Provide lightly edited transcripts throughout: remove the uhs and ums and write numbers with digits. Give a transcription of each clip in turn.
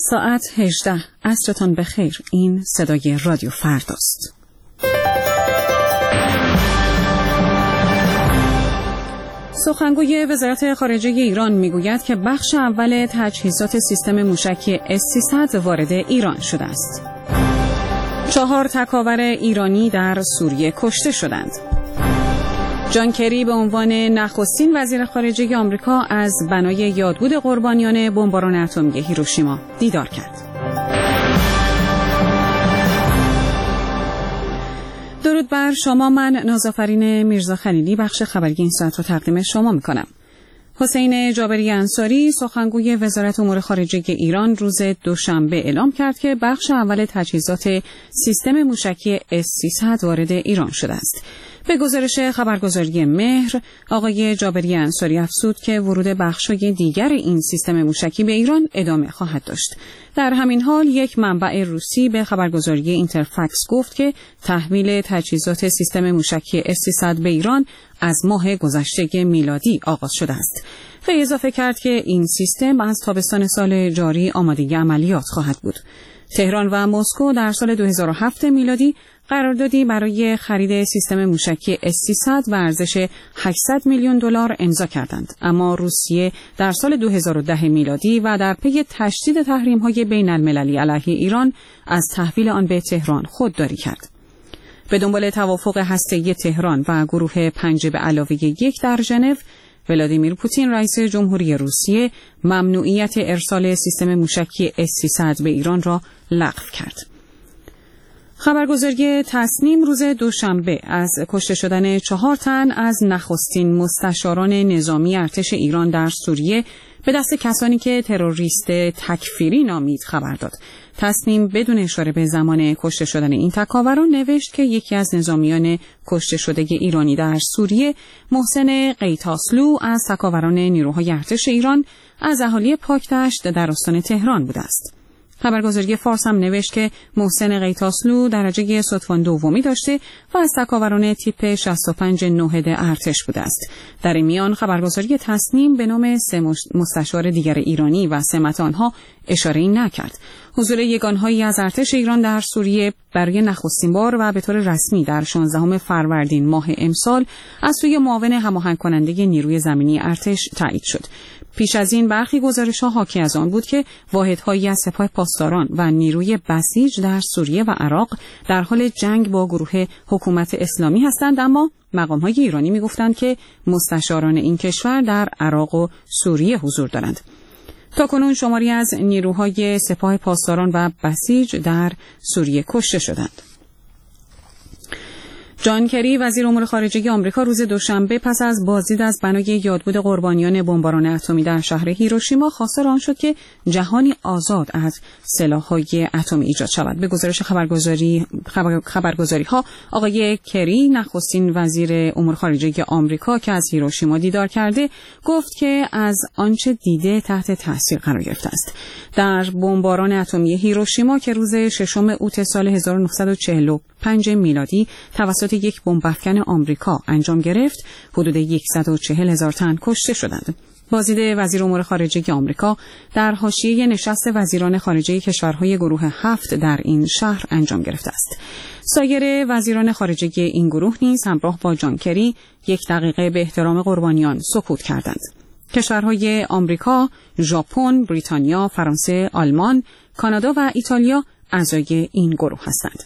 ساعت 18. عصرتان بخیر. این صدای رادیو فرداست. سخنگوی وزارت خارجه ایران میگوید که بخش اول تجهیزات سیستم موشکی S-300 وارد ایران شده است. 4 تکاور ایرانی در سوریه کشته شدند. جان کری به عنوان نخستین وزیر خارجه آمریکا از بنای یادبود قربانیان بمباران اتمی هیروشیما دیدار کرد. درود بر شما. من نازافرین میرزا خلیلی بخش خبری این ساعت رو تقدیم شما میکنم. حسین جابری انصاری سخنگوی وزارت امور خارجه ایران روز دوشنبه اعلام کرد که بخش اول تجهیزات سیستم موشکی S-300 وارد ایران شده است. به گزارش خبرگزاری مهر، آقای جابری انصاری افزود که ورود بخش‌های دیگر این سیستم موشکی به ایران ادامه خواهد داشت. در همین حال یک منبع روسی به خبرگزاری اینترفکس گفت که تحویل تجهیزات سیستم موشکی S-300 به ایران از ماه گذشته میلادی آغاز شده است. و اضافه کرد که این سیستم از تابستان سال جاری آماده عملیات خواهد بود. تهران و مسکو در سال 2007 میلادی قراردادی برای خرید سیستم موشکی S-300 به ارزش 800 میلیون دلار امضا کردند، اما روسیه در سال 2010 میلادی و در پی تشدید تحریم‌های بین‌المللی علیه ایران از تحویل آن به تهران خودداری کرد. به دنبال توافق هسته‌ای تهران و گروه 5+1 در ژنو، ولادیمیر پوتین رئیس جمهوری روسیه ممنوعیت ارسال سیستم موشکی S-300 به ایران را لغو کرد. خبرگزاری تصنیم روز دوشنبه از کشته شدن 4 تن از نخستین مستشاران نظامی ارتش ایران در سوریه به دست کسانی که تروریست تکفیری نامید خبر داد. تصنیم بدون اشاره به زمان کشته شدن این تکاوران نوشت که یکی از نظامیان کشته شده ایرانی در سوریه، محسن قیتاسلو، از تکاوران نیروهای ارتش ایران از اهالی پاکدشت در استان تهران بوده است. خبرگزاری فارس هم نوشت که محسن قیتاسلو درجه ستوان دومی داشته و از تکاوران تیپ 65 9 ارتش بوده است. در این میان خبرگزاری تصنیم به نام 3 مستشار دیگر ایرانی و سمت آنها اشاره‌ای نکرد. حضور یگانهایی از ارتش ایران در سوریه برای نخستین بار و به طور رسمی در 16 فروردین ماه امسال از سوی معاون هماهنگ کننده نیروی زمینی ارتش تایید شد. پیش از این برخی گزارش‌ها حاکی از آن بود که واحدهایی از سپاه پاسداران و نیروی بسیج در سوریه و عراق در حال جنگ با گروه حکومت اسلامی هستند، اما مقام‌های ایرانی می‌گفتند که مستشاران این کشور در عراق و سوریه حضور دارند. تاکنون شماری از نیروهای سپاه پاسداران و بسیج در سوریه کشته شدند. جان کری وزیر امور خارجه آمریکا روز دوشنبه پس از بازدید از بنای یادبود قربانیان بمباران اتمی در شهر هیروشیما خواستار آن شد که جهانی آزاد از سلاح‌های اتمی ایجاد شود. به گزارش خبرگزاری‌ها آقای کری نخستین وزیر امور خارجه آمریکا که از هیروشیما دیدار کرده گفت که از آنچه دیده تحت تاثیر قرار گرفته است. در بمباران اتمی هیروشیما که روز 6 اوت سال 1945 میلادی توسط یک بمب افکن آمریکا انجام گرفت، حدود 140,000 تن کشته شدند. بازدید وزیر امور خارجه آمریکا در حاشیه نشست وزیران خارجه کشورهای گروه 7 در این شهر انجام گرفته است. سایر وزیران خارجه این گروه نیز همراه با جان کری 1 دقیقه به احترام قربانیان سکوت کردند. کشورهای آمریکا، ژاپن، بریتانیا، فرانسه، آلمان، کانادا و ایتالیا اعضای این گروه هستند.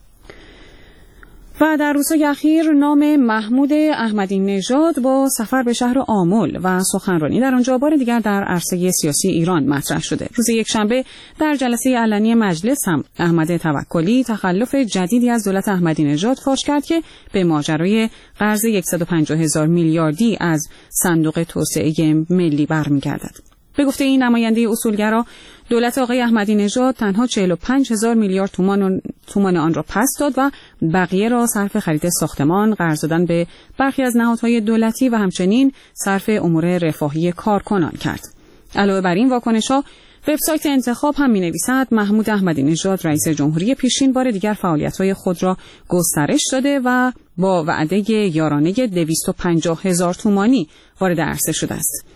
و در روزهای اخیر نام محمود احمدی نژاد با سفر به شهر آمل و سخنرانی در آنجا بار دیگر در عرصه سیاسی ایران مطرح شده. روز یکشنبه در جلسه علنی مجلس هم احمد توکلی تخلف جدیدی از دولت احمدی نژاد فاش کرد که به ماجرای قرض 150,000 میلیاردی از صندوق توسعه ملی برمیگردد. به گفته این نماینده اصولگرا، دولت آقای احمدی نژاد تنها 45,000 میلیارد تومان آن را پس داد و بقیه را صرف خرید ساختمان، قرض دادن به برخی از نهادهای دولتی و همچنین صرف امور رفاهی کارکنان کرد. علاوه بر این واکنش‌ها، وبسایت انتخاب هم می‌نویسد محمود احمدی نژاد رئیس جمهوری پیشین بار دیگر فعالیت‌های خود را گسترش داده و با وعده یارانه 250,000 تومانی وارد عرصه شده است.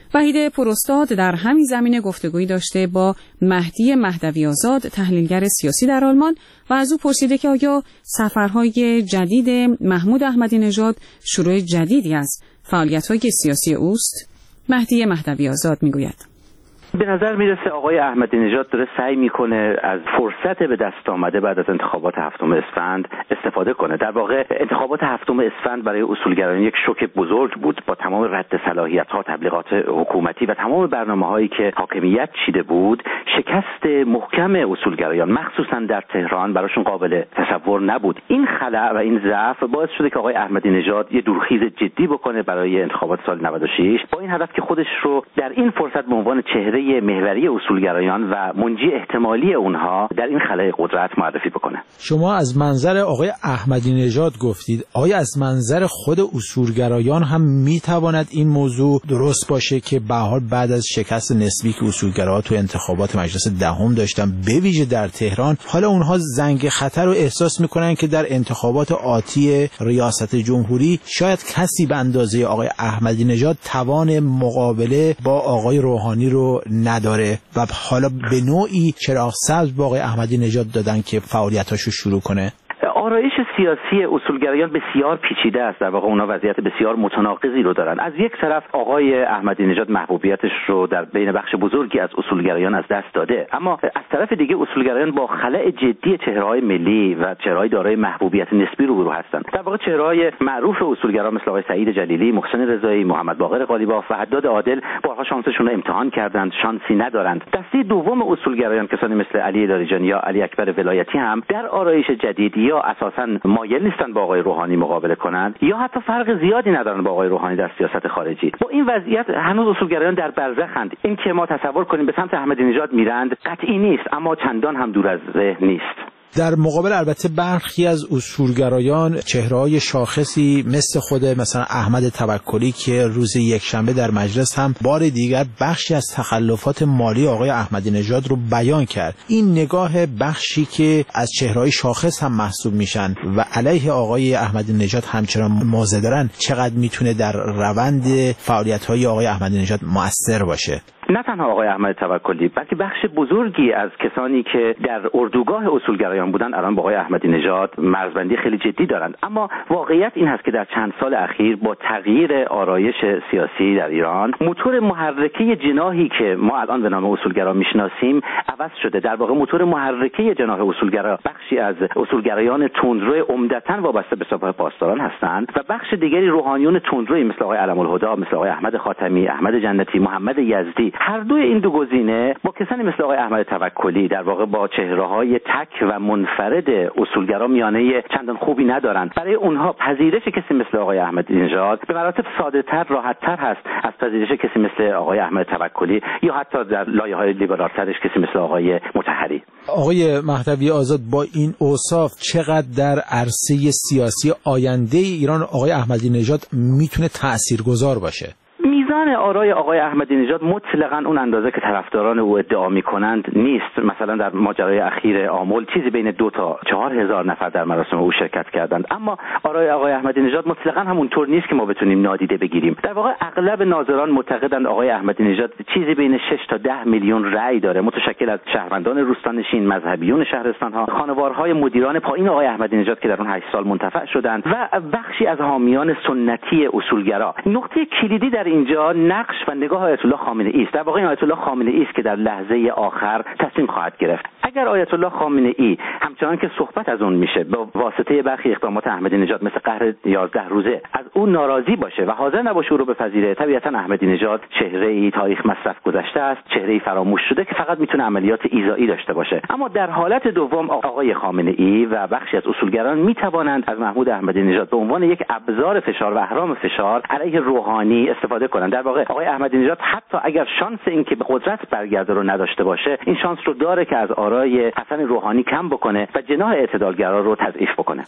وحید پراستاد در همین زمینه گفتگویی داشته با مهدی مهدوی آزاد، تحلیلگر سیاسی در آلمان، و از او پرسیده که آیا سفرهای جدید محمود احمدی نژاد شروع جدیدی از فعالیت‌های سیاسی اوست؟ مهدی مهدوی آزاد میگوید: به نظر میرسه آقای احمدی نژاد داره سعی میکنه از فرصت به دست آمده بعد از انتخابات 7 اسفند استفاده کنه. در واقع انتخابات 7 اسفند برای اصولگرایان یک شوک بزرگ بود، با تمام رد صلاحیت‌ها، تبلیغات حکومتی و تمام برنامه‌هایی که حاکمیت چیده بود. شکست محکم اصولگرایان مخصوصا در تهران براشون قابل تصور نبود. این خلأ و این ضعف باعث شده که آقای احمدی نژاد یه دورخیز جدی بکنه برای انتخابات سال 96 با این هدف که خودش رو در این فرصت به عنوان چهره محوری اصولگرایان و منجی احتمالی اونها در این خلأ قدرت معرفی بکنه. شما از منظر آقای احمدی نژاد گفتید، آیا از منظر خود اصولگرایان هم میتواند این موضوع درست باشه که به هر حال بعد از شکست نسبی که اصولگراها تو انتخابات مجلس دهم داشتن، به ویژه در تهران، حالا اونها زنگ خطر رو احساس میکنن که در انتخابات آتی ریاست جمهوری شاید کسی به اندازه آقای احمدی نژاد توان مقابله با آقای روحانی رو نداره و حالا به نوعی چراغ سبز با آقای احمدی نژاد دادن که فعالیتاشو شروع کنه؟ آرایش سیاسی اصولگرایان بسیار پیچیده است. در واقع اونا وضعیت بسیار متناقضی رو دارن. از یک طرف آقای احمدی نژاد محبوبیتش رو در بین بخش بزرگی از اصولگرایان از دست داده، اما از طرف دیگه اصولگرایان با خلأ جدی چهره‌های ملی و چهره‌های دارای محبوبیت نسبی روبرو هستند. در واقع چهره‌های معروف اصولگرا مثل آقای سعید جلیلی، محسن رضایی، محمد باقر قالیباف و حداد عادل بارها شانسشون رو امتحان کردند، شانسی ندارند. دسته دوم اصولگرایان کسانی مثل علی لاریجانی یا علی اکبر ولایتی هم در آرایش جدید یا اساساً مایل نیستن با آقای روحانی مقابله کنند یا حتی فرق زیادی ندارن با آقای روحانی در سیاست خارجی. با این وضعیت هنوز اصولگرایان در برزخند. این که ما تصور کنیم به سمت احمدی نژاد میرند قطعی نیست، اما چندان هم دور از ذهن نیست. در مقابل البته برخی از اصولگرایان چهره‌های شاخصی مثل خود مثلا احمد توکلی که روز یکشنبه در مجلس هم بار دیگر بخشی از تخلفات مالی آقای احمدی نژاد رو بیان کرد. این نگاه بخشی که از چهره‌های شاخص هم محسوب میشن و علیه آقای احمدی نژاد همچنان موضع دارن، چقدر میتونه در روند فعالیت‌های آقای احمدی نژاد مؤثر باشه؟ نه تنها آقای احمد توکلی بلکه بخش بزرگی از کسانی که در اردوگاه اصولگرایان بودند الان با آقای احمدی نژاد مرزبندی خیلی جدی دارند. اما واقعیت این هست که در چند سال اخیر با تغییر آرایش سیاسی در ایران موتور محرکه جناحی که ما الان به نام اصولگرا میشناسیم عوض شده. در واقع موتور محرکه جناح اصولگرا بخشی از اصولگرایان تندرو عمدتاً وابسته به سپاه پاسداران هستند و بخش دیگری روحانیون تندروی مثل آقای علم‌الهدی، مثل آقای احمد خاتمی، احمد جنتی، محمد یزدی. هر دوی این دو گزینه با کسانی مثل آقای احمد توکلی در واقع با چهره‌های تک و منفرد اصولگرا میانه چندان خوبی ندارند. برای اونها پذیرش کسی مثل آقای احمدی نژاد به مراتب ساده‌تر، راحت‌تر هست از پذیرش کسی مثل آقای احمد توکلی یا حتی در لایه‌های لیبرال‌ترش کسی مثل آقای مطهری. آقای مهدوی آزاد، با این اوصاف چقدر در عرصه سیاسی آینده ایران آقای احمدی نژاد میتونه تاثیرگذار باشه؟ میزان آرای آقای احمدی نژاد مطلقاً اون اندازه که طرفداران او ادعا میکنند نیست. مثلا در ماجرای اخیر آمل چیزی بین 2 تا 4 هزار نفر در مراسم او شرکت کردند، اما آرای آقای احمدی نژاد مطلقاً همونطور نیست که ما بتونیم نادیده بگیریم. در واقع اغلب ناظران معتقدند آقای احمدی نژاد چیزی بین 6 تا 10 میلیون رأی داره، متشکل از شهروندان روستانشین، مذهبیون شهرستان‌ها، خانوارهای مدیران پایین آقای احمدی نژاد که در اون 8 سال منتفع شدند و بخشی از حامیان سنتی اصولگرا. نقطه کلیدی در اینجا نقش و نگاه آیت الله خامنه ای است. در واقع آیت الله خامنه ای است که در لحظه آخر تصمیم خواهد گرفت. اگر آیت الله خامنه ای همچنان که صحبت از اون میشه با واسطه برخی اقدامات احمدی نژاد مثل قهر 11 روزه از اون ناراضی باشه و حاضر نباشه او رو بپذیره، طبیعتا احمدی نژاد چهره‌ای تاریخ مصرف گذشته است، چهره‌ای فراموش شده که فقط میتونه عملیات ایذایی داشته باشه. اما در حالت دوم آقای خامنه ای و بخشی از اصولگران میتوانند از محمود احمدی نژاد به عنوان یک ابزار فشار و اهرام فشار علیه روحانی استفاده کنند. در واقع آقای احمدی نژاد حتی اگر شانس این که به قدرت برگرده رو نداشته باشه، این شانس رو داره که از آرای حسن روحانی کم بکنه و جناح اعتدالگرا رو تضعیف بکنه.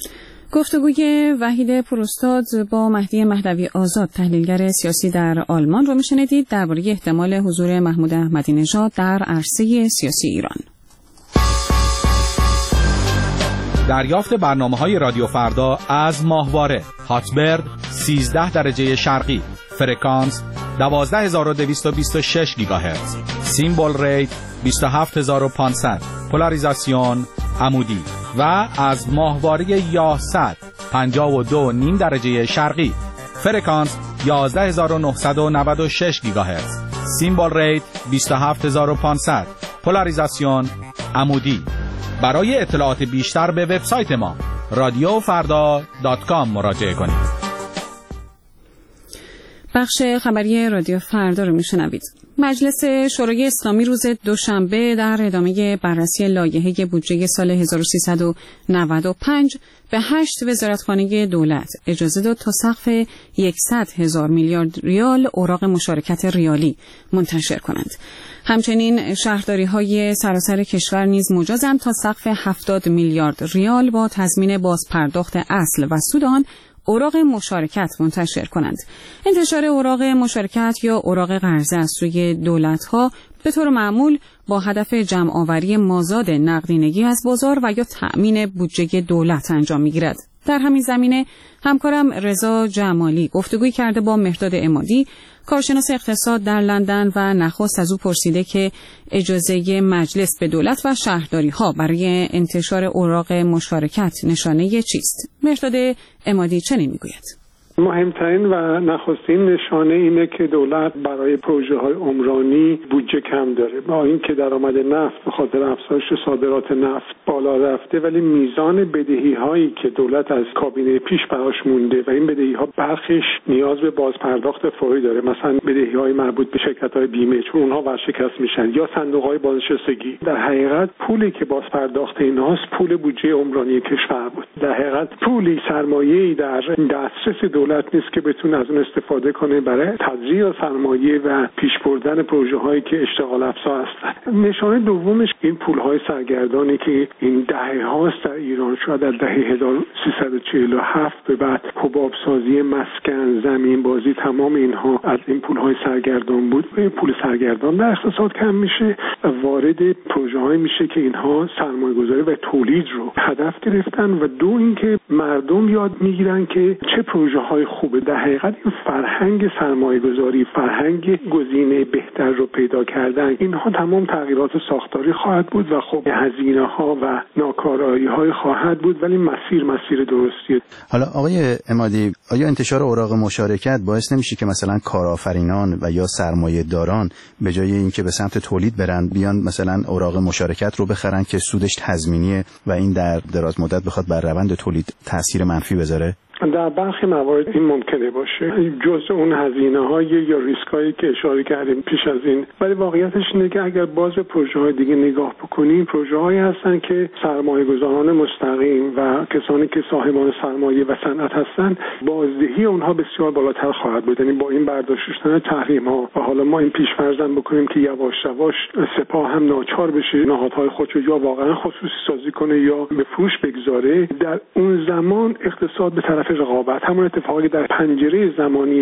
گفتگوی وحید پراستاد با مهدی مهدوی آزاد، تحلیلگر سیاسی در آلمان رو میشنیدید درباره احتمال حضور محمود احمدی نژاد در عرصه سیاسی ایران. دریافت برنامه‌های رادیو فردا از ماهواره هاتبرد 13 درجه شرقی، فرکانس 12226 گیگاهرتز، سیمبل ریت 27500، پولاریزاسیون عمودی و از ماهواره یاست 52.5 درجه شرقی، فرکانس 11996 گیگاهرتز، سیمبل ریت 27500، پولاریزاسیون عمودی. برای اطلاعات بیشتر به وبسایت ما radiofarda.com مراجعه کنید. بخش خبری رادیو فردا رو میشنوید. مجلس شورای اسلامی روز دوشنبه در ادامه بررسی لایحه بودجه سال 1395 به 8 وزارتخانه دولت اجازه داد تا سقف 100,000 میلیارد ریال اوراق مشارکت ریالی منتشر کنند. همچنین شهرداری‌های سراسر کشور نیز مجازند تا سقف 70 میلیارد ریال با تضمین بازپرداخت اصل و سود آن اوراق مشارکت منتشر کنند. انتشار اوراق مشارکت یا اوراق قرضه از سوی دولت‌ها به طور معمول با هدف جمع‌آوری مازاد نقدینگی از بازار و یا تأمین بودجه دولت انجام می‌گیرد. در همین زمینه همکارم رضا جمالی گفتگوی کرده با مهرداد عمادی، کارشناس اقتصاد در لندن و نخست از او پرسیده که اجازه مجلس به دولت و شهرداری‌ها برای انتشار اوراق مشارکت نشانه چیست؟ مهرداد عمادی چنین میگوید: مهمترین و نخستین نشانه اینه که دولت برای پروژه‌های عمرانی بودجه کم داره. با اینکه درآمد نفت به خاطر افزایش صادرات نفت بالا رفته، ولی میزان بدهی‌هایی که دولت از کابینه پیش براش مونده و این بدهی‌ها برخیش نیاز به بازپرداخت فوری داره، مثلا بدهی‌های مربوط به شرکت‌های بیمه چون اونها ورشکست میشن یا صندوق‌های بازنشستگی. در حقیقت پولی که بازپرداخت اینهاست پول بودجه عمرانی کشور بود. در حقیقت پولی سرمایه‌ای در دسترس دولت نیست که بتونه از اون استفاده کنه برای تزریع سرمایه و پیش بردن پروژه‌هایی که اشتغال افزا هستند. نشانه دومش این پول‌های سرگردانی که این دهه هاست در ایران، شاید از دهه 1347 به بعد حباب سازی، مسکن، زمین بازی، تمام اینها از این پول‌های سرگردان بود. این پول سرگردان در اقتصاد کم میشه و وارد پروژه‌هایی میشه که اینها سرمایه‌گذاری و تولید رو هدف گرفتن و دو اینکه مردم یاد میگیرن که چه پروژه‌های خوبه. در حقیقت این فرهنگ سرمایه‌گذاری، فرهنگ گزینه بهتر رو پیدا کردن، اینها تمام تغییرات ساختاری خواهد بود و خب هزینه‌ها و ناکارایی‌های خواهد بود، ولی مسیر درستیه. حالا آقای عمادی، آیا انتشار اوراق مشارکت باعث نمیشه که مثلا کارآفرینان و یا سرمایه‌داران به جای اینکه به سمت تولید برن بیان مثلا اوراق مشارکت رو بخرن که سودش تضمینیه و این در دراز مدت بخواد بر روند تولید تاثیر منفی بذاره؟ در برخی موارد این ممکنه باشه، جزء اون هزینه‌های یا ریسک‌هایی که اشاره کردیم پیش از این، ولی واقعیتش اینه که اگر باز به پروژه‌های دیگه نگاه بکنیم، پروژه‌هایی هستن که سرمایه‌گذاران مستقیم و کسانی که صاحبان سرمایه و صنعت هستن، بازدهی اونها بسیار بالاتر خواهد بود. یعنی با این برداشتن تحریم‌ها و حالا ما این پیش‌فرض بکنیم که یواش یواش سپاه هم ناچار بشه نهادهای خودش رو یا واقعا خصوصی سازی کنه یا به فروش بگذاره، در اون زمان اقتصاد به طرف رقابت، همون اتفاقی در پنجره زمانی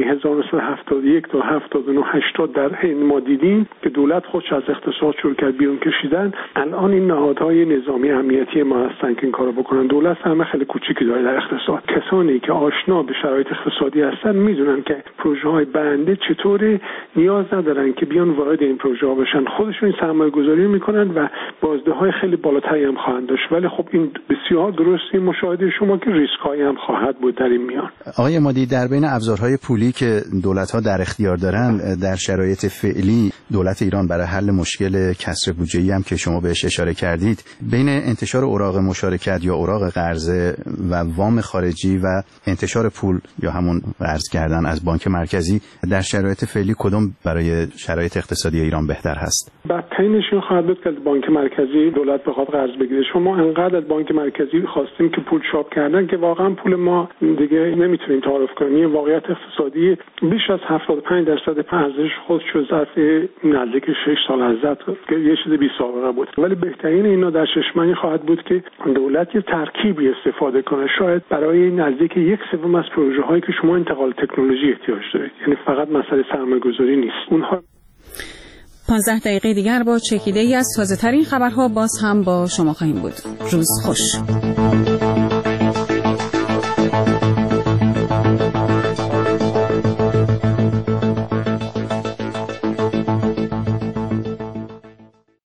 1971 تا 79 80 در هند ما دیدیم که دولت خودش از اقتصاد شروع کرد بیرون کشیدن. الان این نهادهای نظامی امنیتی ما هستن که این کارو بکنن. دولت هم خیلی کوچیکی داره در اقتصاد. کسانی که آشنا به شرایط اقتصادی هستن میدونن که پروژه‌های برنده چطوره، نیاز ندارن که بیان وارد این پروژه‌ها بشن، خودشون سرمایه‌گذاری میکنن و بازدهی‌های خیلی بالاتری هم خواهند داشت. ولی خب این بسیار درسته مشاهده شما که ریسک‌هایی هم خواهد بود در این میان. آقای عمادی، در بین ابزارهای پولی که دولت‌ها در اختیار دارن در شرایط فعلی دولت ایران برای حل مشکل کسر بودجه‌ای هم که شما بهش اشاره کردید، بین انتشار اوراق مشارکت یا اوراق قرضه و وام خارجی و انتشار پول یا همون قرض کردن از بانک مرکزی در شرایط فعلی کدوم برای شرایط اقتصادی ایران بهتر هست؟ بدترینش این خواهد بود که از بانک مرکزی دولت بخواد قرض بگیره. شما انقدر از بانک مرکزی خواستیم که پول چاپ کردن که واقعا پول ما دیگه نمیتونیم تعارف کنیم. این واقعیت اقتصادی بیش از 75% ارزش خودش رو ظرف نزدیک 6 سال از زد که یه چیز بی سابقه بود. ولی بهترین اینا در چشم خواهد بود که دولت یه ترکیبی استفاده کنه، شاید برای نزدیک 1/3 از پروژه‌هایی که شما انتقال تکنولوژی احتیاج دارید، یعنی فقط مسئله سرمایه‌گذاری نیست. اونها 15 دقیقه دیگر با چکیده‌ای از تازه‌ترین خبرها باز هم با شما خواهیم بود. روز خوش.